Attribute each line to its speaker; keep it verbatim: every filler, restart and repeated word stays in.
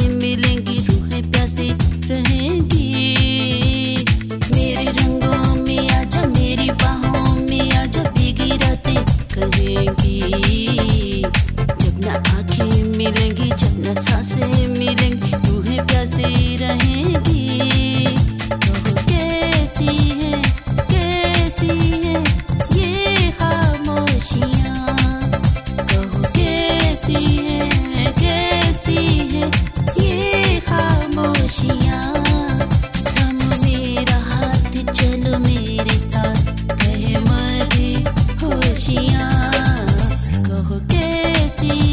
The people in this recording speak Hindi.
Speaker 1: मिलेंगी, रूहें प्यासी रहेंगी। मेरे रंगों में आजा, मेरी बाहों में आजा, भीगी रातें कहेंगी। जब ना आँखें मिलेंगी, जब ना सांसें मिलेंगी, रूहें प्यासी रहेंगी। कहो कैसी है, कैसी है ये खामोशियाँ, कहो कैसी है, कैसी है ये खामोशियाँ। थामो मेरा हाथ, चलो मेरे साथ, कहे मरे होशियाँ। कहो कैसी